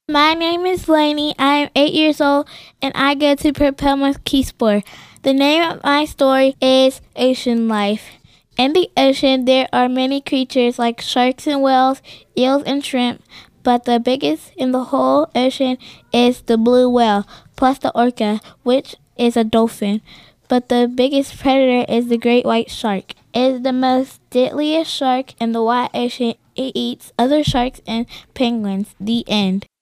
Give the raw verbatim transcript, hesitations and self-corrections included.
My name is Lainey. I am eight years old and I go to Propelma Keysport. The name of my story is Ocean Life. In the ocean, there are many creatures like sharks and whales, eels and shrimp, but the biggest in the whole ocean is the blue whale, plus the orca, which is a dolphin. But the biggest predator is the great white shark. It is the most deadliest shark in the wide ocean. It eats other sharks and penguins. The end.